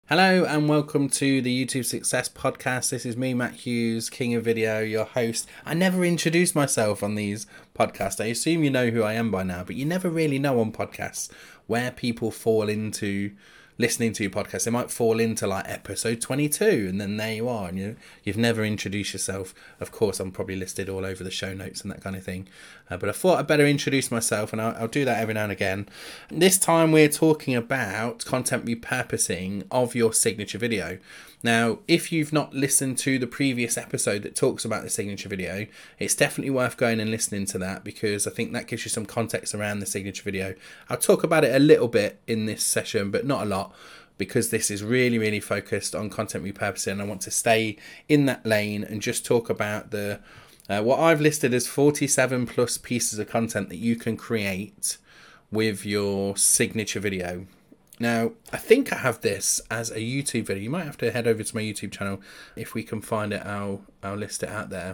Hello and welcome to the YouTube Success Podcast. This is me, Matt Hughes, King of Video, your host. I never introduce myself on these podcasts. I assume you know who I am by now, but you never really know on podcasts where people fall into listening to your podcast. They might fall into like episode 22 and then there you are, and you've never introduced yourself. Of course, I'm probably listed all over the show notes and that kind of thing, but I thought I'd better introduce myself, and I'll do that every now and again. This time we're talking about content repurposing of your signature video. Now, if you've not listened to the previous episode that talks about the signature video, it's definitely worth going and listening to that, because I think that gives you some context around the signature video. I'll talk about it a little bit in this session, but not a lot, because this is really focused on content repurposing. I want to stay in that lane and just talk about the what I've listed as 47 plus pieces of content that you can create with your signature video. Now, I think I have this as a YouTube video. You might have to head over to my YouTube channel. If we can find it, I'll list it out there.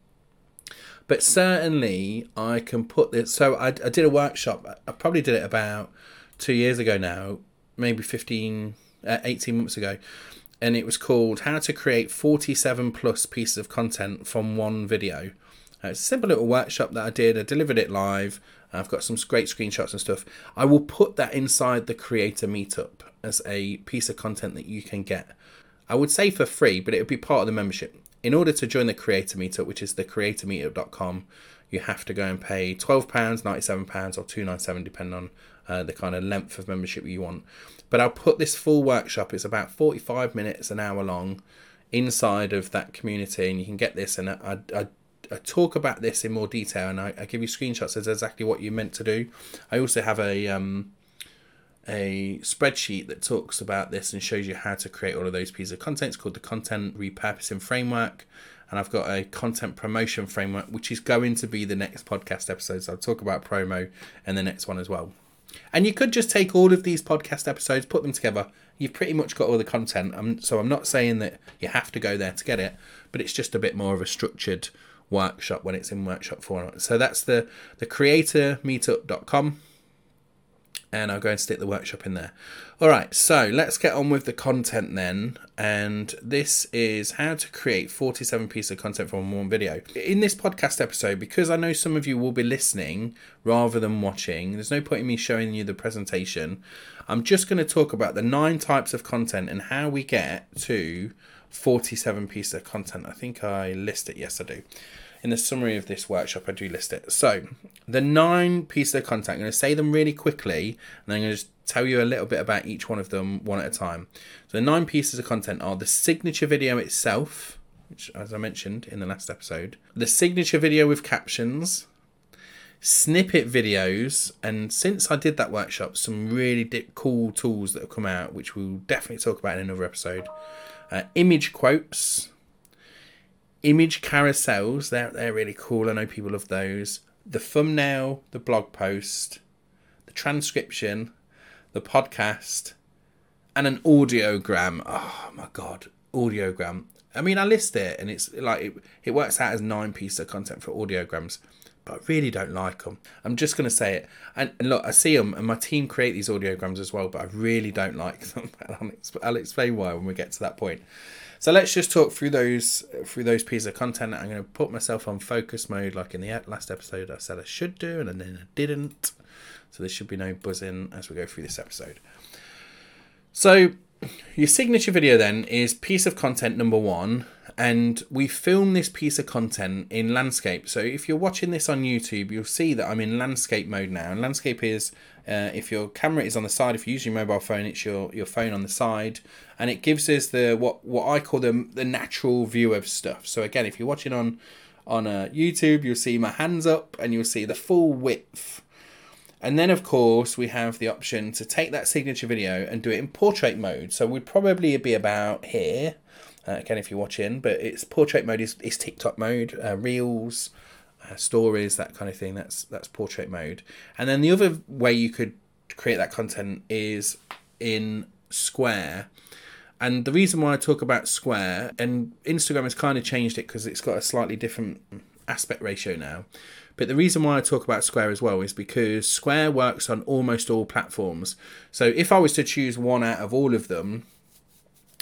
But certainly I can put this. So I did a workshop. I probably did it about 2 years ago now, maybe 18 months ago. And it was called How to Create 47 Plus Pieces of Content from One Video. It's a simple little workshop that I did. I delivered it live. I've got some great screenshots and stuff. I will put that inside the Creator Meetup as a piece of content that you can get. I would say for free, but it would be part of the membership. In order to join the Creator Meetup, which is the creatormeetup.com, you have to go and pay £12, £97 or $2.97, depending on the kind of length of membership you want. But I'll put this full workshop, it's about 45 minutes, an hour long, inside of that community, and you can get this. And I talk about this in more detail, and I give you screenshots as exactly what you're meant to do. I also have a spreadsheet that talks about this and shows you how to create all of those pieces of content. It's called the Content Repurposing Framework, and I've got a content promotion framework, which is going to be the next podcast episode. So I'll talk about promo in the next one as well. And you could just take all of these podcast episodes, put them together. You've pretty much got all the content. So I'm not saying that you have to go there to get it, but it's just a bit more of a structured workshop when it's in workshop format. So that's the creatormeetup.com, and I'll go and stick the workshop in there. All right, so let's get on with the content then. And this is how to create 47 pieces of content from one video. In this podcast episode, because I know some of you will be listening rather than watching, there's no point in me showing you the presentation. I'm just going to talk about the 9 types of content and how we get to 47 pieces of content. I think I list it. Yes, I do. In the summary of this workshop, I do list it. So the 9 pieces of content, I'm going to say them really quickly, and I'm going to just tell you a little bit about each one of them one at a time. So the 9 pieces of content are the signature video itself, which, as I mentioned in the last episode, the signature video with captions, snippet videos, and since I did that workshop, some really cool tools that have come out, which we'll definitely talk about in another episode. Image quotes, image carousels, they're really cool. I know people love those. The thumbnail, the blog post, the transcription, the podcast, and an audiogram. Oh my God, audiogram. I mean, I list it and it's like, it works out as 9 pieces of content for audiograms, but I really don't like them. I'm just going to say it. And look, I see them and my team create these audiograms as well, but I really don't like them. I'll explain why when we get to that point. So let's just talk through those pieces of content. I'm going to put myself on focus mode like in the last episode I said I should do, and then I didn't. So there should be no buzzing as we go through this episode. So your signature video then is piece of content number 1. And we film this piece of content in landscape. So if you're watching this on YouTube, you'll see that I'm in landscape mode now. And landscape is, if your camera is on the side, if you use your mobile phone, it's your phone on the side. And it gives us the what I call the natural view of stuff. So again, if you're watching on YouTube, you'll see my hands up and you'll see the full width. And then, of course, we have the option to take that signature video and do it in portrait mode. So we'd probably be about here. Again, if you're watching, but it's portrait mode is TikTok mode, Reels, stories, that kind of thing. That's portrait mode. And then the other way you could create that content is in Square. And the reason why I talk about Square, and Instagram has kind of changed it because it's got a slightly different aspect ratio now. But the reason why I talk about Square as well is because Square works on almost all platforms. So if I was to choose one out of all of them,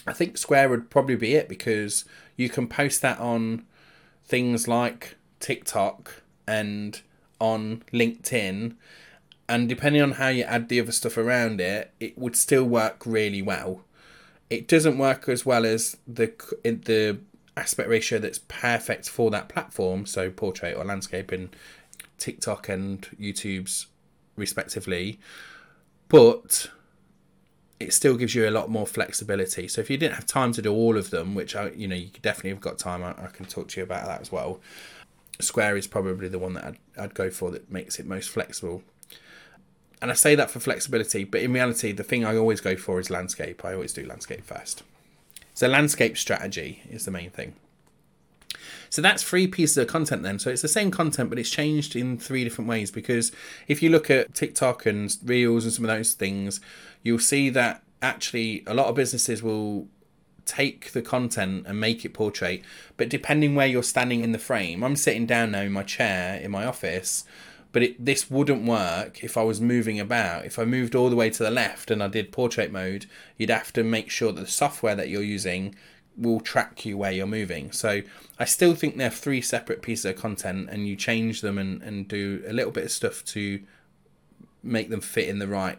I think Square would probably be it, because you can post that on things like TikTok and on LinkedIn, and depending on how you add the other stuff around it, it would still work really well. It doesn't work as well as the aspect ratio that's perfect for that platform, so portrait or landscape in TikTok and YouTube's respectively, but it still gives you a lot more flexibility. So if you didn't have time to do all of them, which you definitely have got time, I can talk to you about that as well. Square is probably the one that I'd go for, that makes it most flexible. And I say that for flexibility, but in reality, the thing I always go for is landscape. I always do landscape first. So landscape strategy is the main thing. So that's 3 pieces of content then. So it's the same content, but it's changed in 3 different ways. Because if you look at TikTok and Reels and some of those things, you'll see that actually a lot of businesses will take the content and make it portrait. But depending where you're standing in the frame, I'm sitting down now in my chair in my office, but this wouldn't work if I was moving about. If I moved all the way to the left and I did portrait mode, you'd have to make sure that the software that you're using will track you where you're moving. So I still think they're 3 separate pieces of content, and you change them and do a little bit of stuff to make them fit in the right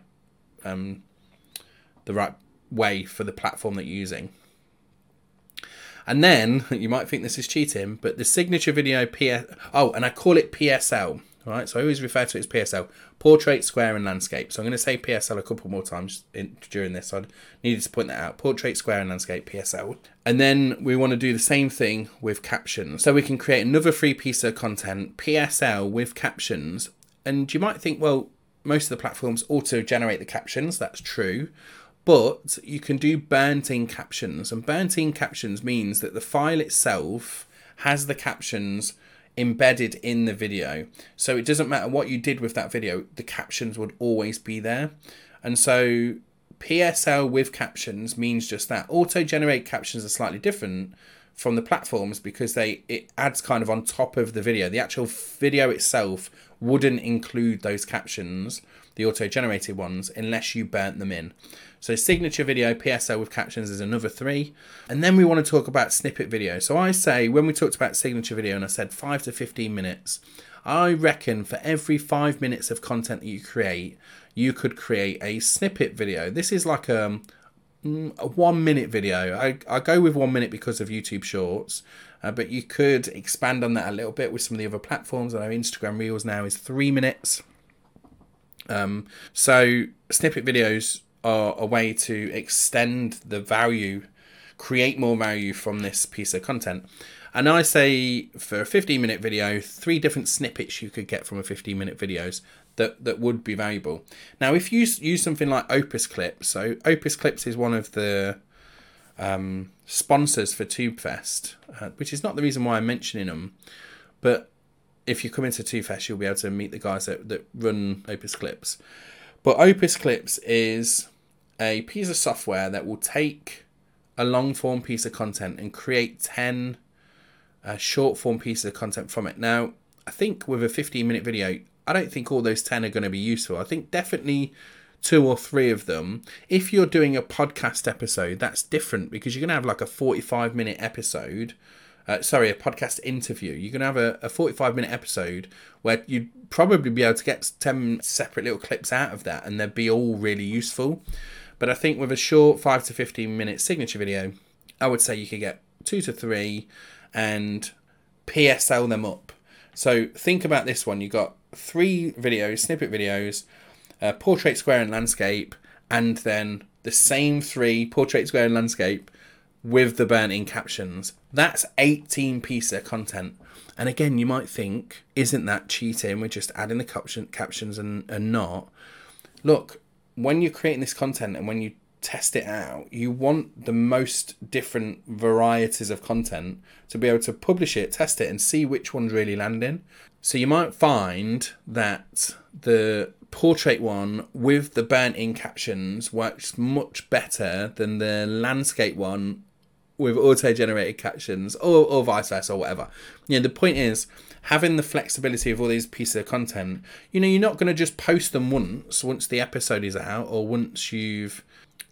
way for the platform that you're using. And then you might think this is cheating, but the signature video and I call it PSL. Right, so I always refer to it as PSL: portrait, square, and landscape. So I'm going to say PSL a couple more times during this. So I needed to point that out: portrait, square, and landscape, PSL. And then we want to do the same thing with captions. So we can create another 3 pieces of content, PSL with captions. And you might think, well, most of the platforms auto-generate the captions. That's true. But you can do burnt-in captions. And burnt-in captions means that the file itself has the captions embedded in the video. So it doesn't matter what you did with that video, the captions would always be there. And so PSL with captions means just that. Auto-generate captions are slightly different from the platforms because it adds kind of on top of the video. The actual video itself wouldn't include those captions, the auto-generated ones, unless you burnt them in. So signature video, PSL with captions is another 3. And then we want to talk about snippet video. So I say, when we talked about signature video and I said 5 to 15 minutes, I reckon for every 5 minutes of content that you create, you could create a snippet video. This is like a 1 minute video. I go with 1 minute because of YouTube Shorts, but you could expand on that a little bit with some of the other platforms. I know Instagram Reels now is 3 minutes. So snippet videos are a way to extend the value, create more value from this piece of content. And I say for a 15-minute video, 3 different snippets you could get from a 15-minute videos that would be valuable. Now, if you use something like Opus Clips, so Opus Clips is one of the sponsors for TubeFest, which is not the reason why I'm mentioning them, but if you come into TubeFest, you'll be able to meet the guys that run Opus Clips. But Opus Clips is a piece of software that will take a long form piece of content and create 10 short form pieces of content from it. Now, I think with a 15-minute video, I don't think all those 10 are going to be useful. I think definitely 2 or 3 of them. If you're doing a podcast episode, that's different because you're going to have like a 45-minute episode. A podcast interview. You're going to have a 45-minute episode where you'd probably be able to get 10 separate little clips out of that and they'd be all really useful. But I think with a short 5 to 15-minute signature video, I would say you could get 2 to 3 and PSL them up. So think about this one. You've got 3 videos, snippet videos, portrait, square, and landscape, and then the same 3, portrait, square, and landscape, with the burnt-in captions. That's 18 pieces of content. And again, you might think, isn't that cheating? We're just adding the captions and not. Look, when you're creating this content and when you test it out, you want the most different varieties of content to be able to publish it, test it, and see which one's really landing. So you might find that the portrait one with the burnt-in captions works much better than the landscape one with auto-generated captions, or vice versa, or whatever. The point is, having the flexibility of all these pieces of content, you're not going to just post them once the episode is out, or once you've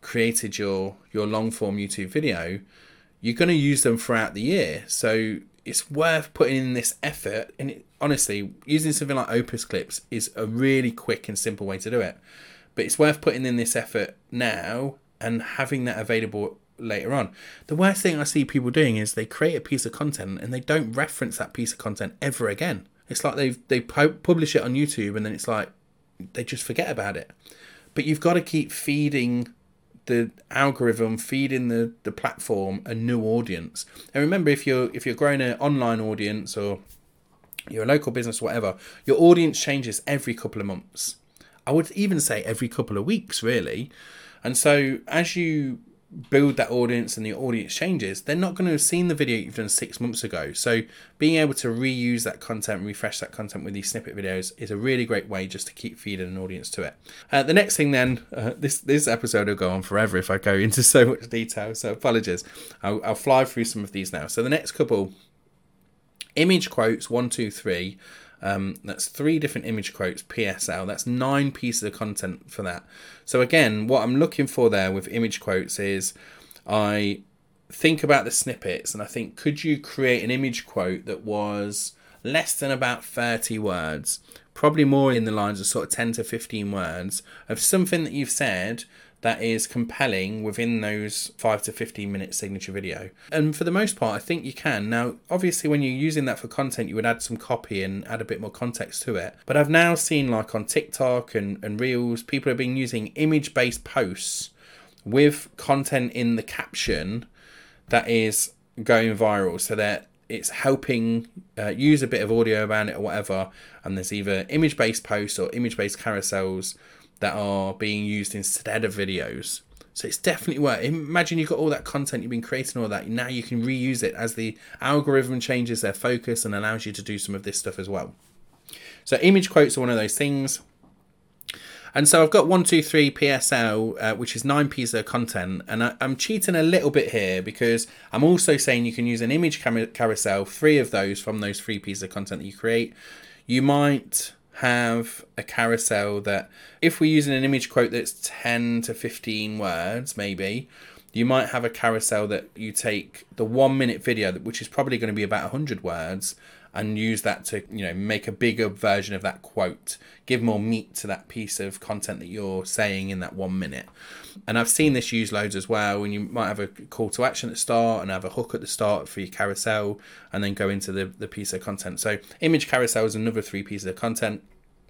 created your long form YouTube video, you're going to use them throughout the year. So it's worth putting in this effort. And honestly, using something like Opus Clips is a really quick and simple way to do it. But it's worth putting in this effort now and having that available later on. The worst thing I see people doing is they create a piece of content and they don't reference that piece of content ever again. It's like they publish it on YouTube and then it's like they just forget about it. But you've got to keep feeding the algorithm, feeding the platform a new audience. And remember, if you're growing an online audience or you're a local business, whatever, your audience changes every couple of months. I would even say every couple of weeks, really. And so as you build that audience and the audience changes, they're not going to have seen the video you've done 6 months ago. So being able to reuse that content, refresh that content with these snippet videos is a really great way just to keep feeding an audience to it. The next thing then, this episode will go on forever if I go into so much detail, so apologies. I'll fly through some of these now. So the next couple, image quotes 1, 2, 3. That's 3 different image quotes, PSL. That's 9 pieces of content for that. So again, what I'm looking for there with image quotes is I think about the snippets and I think, could you create an image quote that was less than about 30 words, probably more in the lines of sort of 10 to 15 words of something that you've said that is compelling within those 5 to 15 minute signature video. And for the most part, I think you can. Now, obviously, when you're using that for content, you would add some copy and add a bit more context to it. But I've now seen, like on TikTok and Reels, people have been using image-based posts with content in the caption that is going viral, so that it's helping use a bit of audio around it or whatever. And there's either image-based posts or image-based carousels that are being used instead of videos. So it's definitely worth. Imagine you've got all that content, you've been creating all that, now you can reuse it as the algorithm changes their focus and allows you to do some of this stuff as well. So image quotes are one of those things. And so I've got 1, 2, 3 PSL, which is 9 pieces of content. And I'm cheating a little bit here because I'm also saying you can use an image carousel, 3 of those from those 3 pieces of content that you create. You might have a carousel that, if we're using an image quote that's 10 to 15 words, maybe, you might have a carousel that you take the 1 minute video, which is probably going to be about 100 words, and use that to, make a bigger version of that quote, give more meat to that piece of content that you're saying in that 1 minute. And I've seen this used loads as well, when you might have a call to action at the start and have a hook at the start for your carousel and then go into the piece of content. So image carousel is another 3 pieces of content.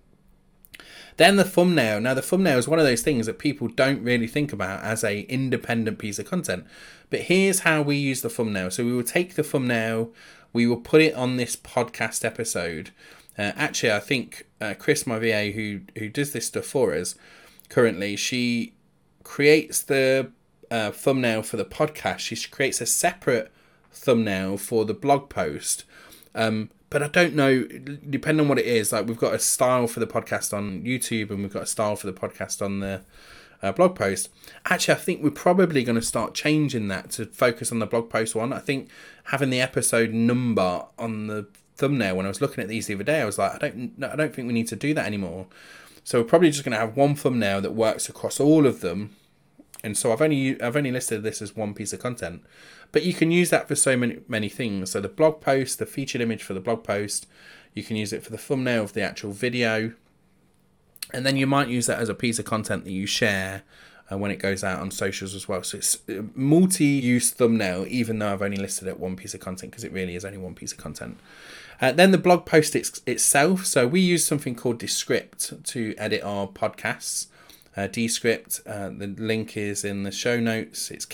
Then the thumbnail. Now the thumbnail is one of those things that people don't really think about as a independent piece of content. But here's how we use the thumbnail. So we will take the thumbnail, we will put it on this podcast episode. Actually, I think Chris, my VA, who does this stuff for us currently, she creates the thumbnail for the podcast. She creates a separate thumbnail for the blog post. But I don't know, depending on what it is, like we've got a style for the podcast on YouTube and we've got a style for the podcast on the blog post. Actually, I think we're probably going to start changing that to focus on the blog post one. I think having the episode number on the thumbnail, when I was looking at these the other day, I was like, I don't think we need to do that anymore. So we're probably just going to have one thumbnail that works across all of them. And so I've only listed this as 1 piece of content, but you can use that for so many things. So the blog post, the featured image for the blog post, you can use it for the thumbnail of the actual video, and then you might use that as a piece of content that you share when it goes out on socials as well. So it's a multi-use thumbnail, even though I've only listed it 1 piece of content, because it really is only 1 piece of content. Then the blog post itself. So we use something called Descript to edit our podcasts. Descript, the link is in the show notes. It's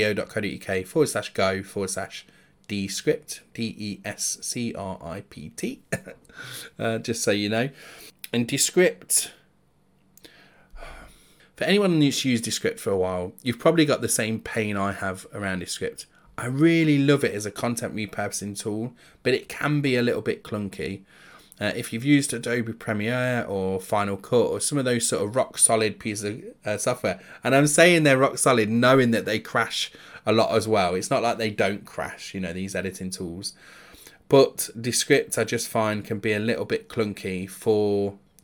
kingofvideo.co.uk/go/Descript, DESCRIPT, just so you know. And Descript, for anyone who's used Descript for a while, you've probably got the same pain I have around Descript. I really love it as a content repurposing tool, but it can be a little bit clunky. If you've used Adobe Premiere or Final Cut or some of those sort of rock solid pieces of software, and I'm saying they're rock solid knowing that they crash a lot as well. It's not like they don't crash, these editing tools. But Descript, I just find, can be a little bit clunky for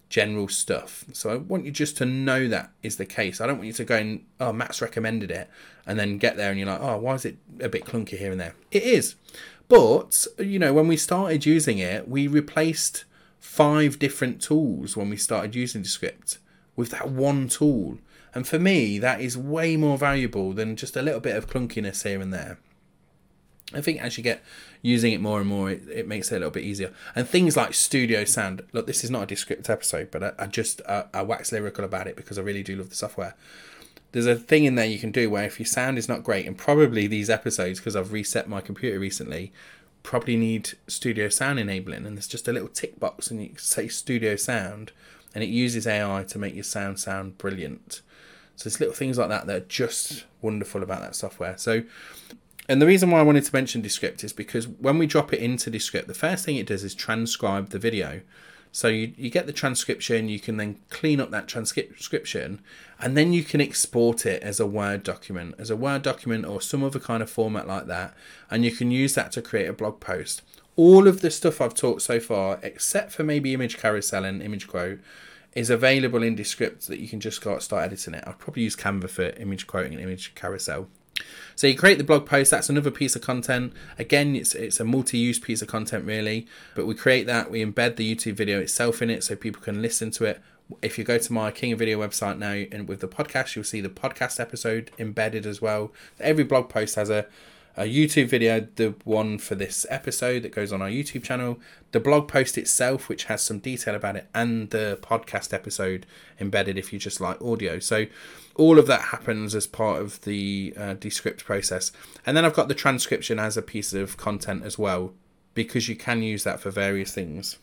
general stuff. So I want you just to know that is the case. I don't want you to go and, oh, Matt's recommended it, and then get there and you're like, oh, why is it a bit clunky here and there? It is. But, when we started using it, we replaced 5 different tools when we started using Descript with that one tool. And for me, that is way more valuable than just a little bit of clunkiness here and there. I think as you get using it more and more, it makes it a little bit easier. And things like Studio Sound. Look, this is not a Descript episode, but I wax lyrical about it because I really do love the software. There's a thing in there you can do where if your sound is not great, and probably these episodes, because I've reset my computer recently, probably need Studio Sound enabling. And there's just a little tick box and you say Studio Sound, and it uses AI to make your sound brilliant. So there's little things like that are just wonderful about that software. And the reason why I wanted to mention Descript is because when we drop it into Descript, the first thing it does is transcribe the video. So you get the transcription, you can then clean up that transcription, and then you can export it as a Word document or some other kind of format like that, and you can use that to create a blog post. All of the stuff I've taught so far, except for maybe image carousel and image quote, is available in Descript that you can just start editing it. I'll probably use Canva for image quoting and image carousel. So you create the blog post, that's another piece of content. Again, it's a multi-use piece of content really, but we create that, we embed the YouTube video itself in it so people can listen to it. If you go to my King of Video website now and with the podcast, you'll see the podcast episode embedded as well. Every blog post has a YouTube video, the one for this episode that goes on our YouTube channel, the blog post itself, which has some detail about it, and the podcast episode embedded if you just like audio. So all of that happens as part of the Descript process. And then I've got the transcription as a piece of content as well, because you can use that for various things.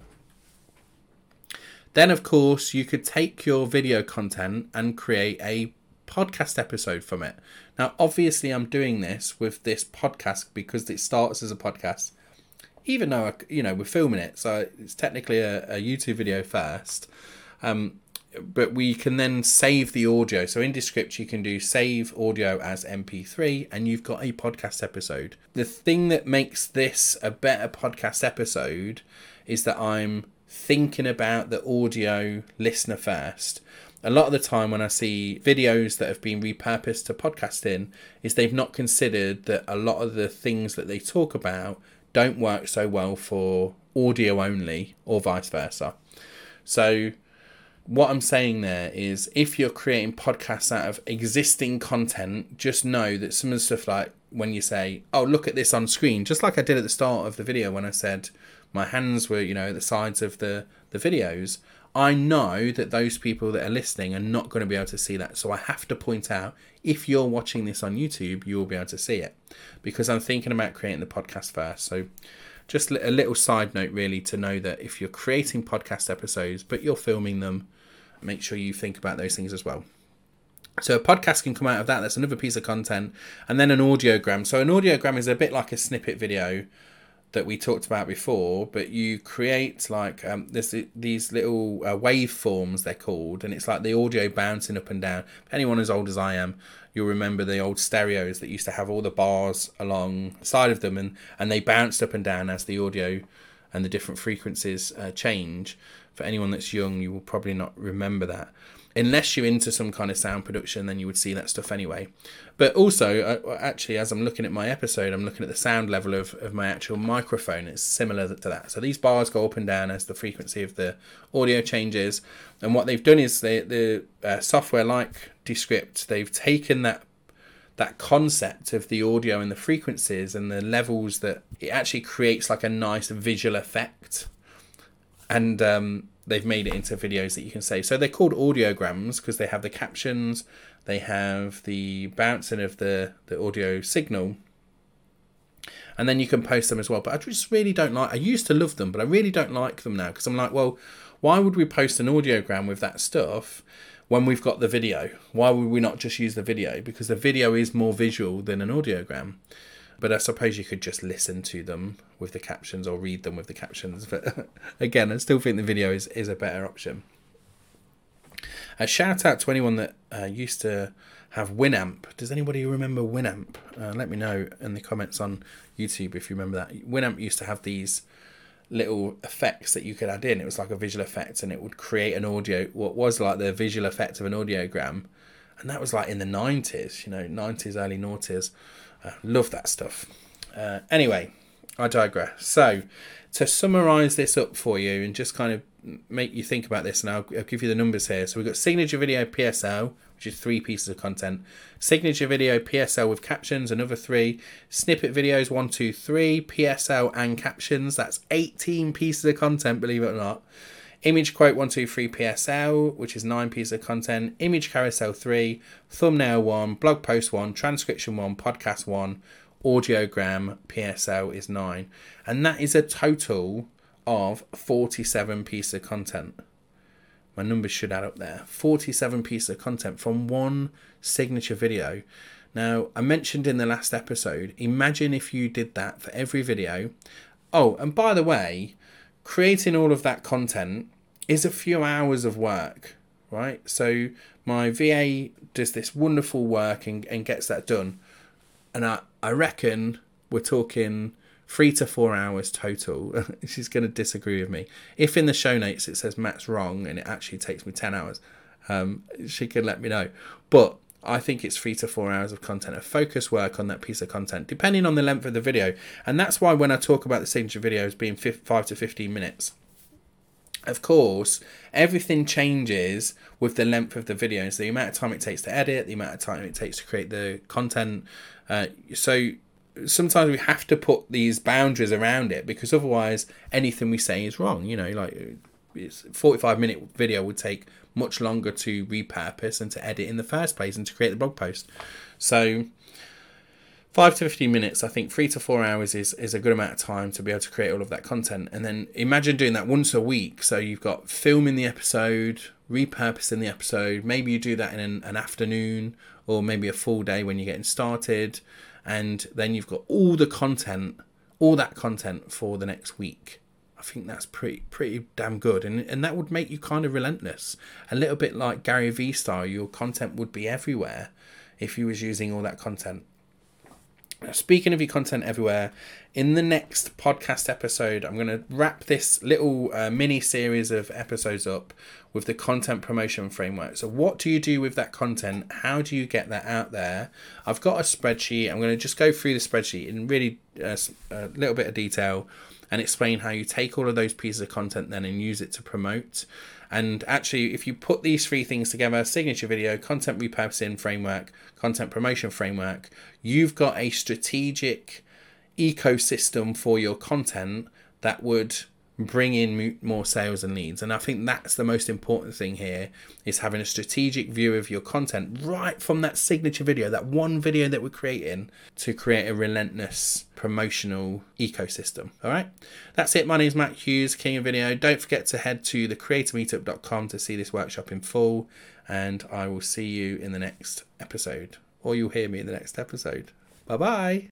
Then, of course, you could take your video content and create a podcast episode from it. Now, obviously, I'm doing this with this podcast because it starts as a podcast, even though, we're filming it. So it's technically a YouTube video first. But we can then save the audio. So in Descript, you can do save audio as MP3 and you've got a podcast episode. The thing that makes this a better podcast episode is that I'm thinking about the audio listener first. A lot of the time when I see videos that have been repurposed to podcasting is they've not considered that a lot of the things that they talk about don't work so well for audio only or vice versa. So what I'm saying there is if you're creating podcasts out of existing content, just know that some of the stuff like when you say, oh, look at this on screen, just like I did at the start of the video when I said my hands were, at the sides of the videos, I know that those people that are listening are not going to be able to see that. So I have to point out, if you're watching this on YouTube, you'll be able to see it because I'm thinking about creating the podcast first. So just a little side note really to know that if you're creating podcast episodes, but you're filming them, make sure you think about those things as well. So a podcast can come out of that. That's another piece of content. And then an audiogram. So an audiogram is a bit like a snippet video that we talked about before, but you create like these little waveforms, they're called, and it's like the audio bouncing up and down. If anyone as old as I am, you'll remember the old stereos that used to have all the bars along the side of them, and they bounced up and down as the audio and the different frequencies change. For anyone that's young, you will probably not remember that. Unless you're into some kind of sound production, then you would see that stuff anyway. But also, actually, as I'm looking at my episode, I'm looking at the sound level of my actual microphone. It's similar to that. So these bars go up and down as the frequency of the audio changes. And what they've done is the software like Descript, they've taken that concept of the audio and the frequencies and the levels, that it actually creates like a nice visual effect. And they've made it into videos that you can save. So they're called audiograms because they have the captions, they have the bouncing of the audio signal, and then you can post them as well. But I just really don't like, I used to love them, but I really don't like them now because I'm like, well, why would we post an audiogram with that stuff when we've got the video? Why would we not just use the video? Because the video is more visual than an audiogram. But I suppose you could just listen to them with the captions or read them with the captions. But again, I still think the video is a better option. A shout out to anyone that used to have Winamp. Does anybody remember Winamp? Let me know in the comments on YouTube if you remember that. Winamp used to have these little effects that you could add in. It was like a visual effect, and it would create an audio, what was like the visual effect of an audiogram. And that was like in the 90s, 90s, early noughties. Love that stuff. Anyway, I digress. So to summarize this up for you and just kind of make you think about this, and I'll give you the numbers here. So we've got signature video PSL, which is 3 pieces of content. Signature video PSL with captions, another 3. Snippet videos, 1, 2, 3. PSL and captions, that's 18 pieces of content, believe it or not. Image quote 1, 2, 3 PSL, which is 9 pieces of content. Image carousel 3. Thumbnail 1. Blog post 1. Transcription 1. Podcast 1. Audiogram PSL is 9. And that is a total of 47 pieces of content. My numbers should add up there. 47 pieces of content from one signature video. Now, I mentioned in the last episode, imagine if you did that for every video. Oh, and by the way, creating all of that content is a few hours of work, right? So my VA does this wonderful work and gets that done. And I reckon we're talking 3 to 4 hours total. She's going to disagree with me. If in the show notes it says Matt's wrong and it actually takes me 10 hours, she can let me know. But I think it's 3 to 4 hours of content, of focus work on that piece of content, depending on the length of the video. And that's why when I talk about the signature videos being 5 to 15 minutes, of course, everything changes with the length of the video. So the amount of time it takes to edit, the amount of time it takes to create the content. So sometimes we have to put these boundaries around it, because otherwise anything we say is wrong. Like it's 45-minute video would take much longer to repurpose and to edit in the first place and to create the blog post. So 5 to 15 minutes, I think 3 to 4 hours is a good amount of time to be able to create all of that content. And then imagine doing that once a week. So you've got filming the episode, repurposing the episode. Maybe you do that in an afternoon, or maybe a full day when you're getting started. And then you've got all that content for the next week. I think that's pretty damn good. And that would make you kind of relentless. A little bit like Gary Vee style, your content would be everywhere if you was using all that content. Now, speaking of your content everywhere, in the next podcast episode, I'm going to wrap this little mini series of episodes up with the content promotion framework. So what do you do with that content? How do you get that out there? I've got a spreadsheet. I'm going to just go through the spreadsheet in really a little bit of detail and explain how you take all of those pieces of content then and use it to promote. And actually, if you put these 3 things together, signature video, content repurposing framework, content promotion framework, you've got a strategic ecosystem for your content that would bring in more sales and leads. And I think that's the most important thing here, is having a strategic view of your content right from that signature video, that one video that we're creating, to create a relentless promotional ecosystem. All right, that's it. My name is Matt Hughes, King of Video. Don't forget to head to thecreatormeetup.com to see this workshop in full, and I will see you in the next episode, or you'll hear me in the next episode. Bye bye.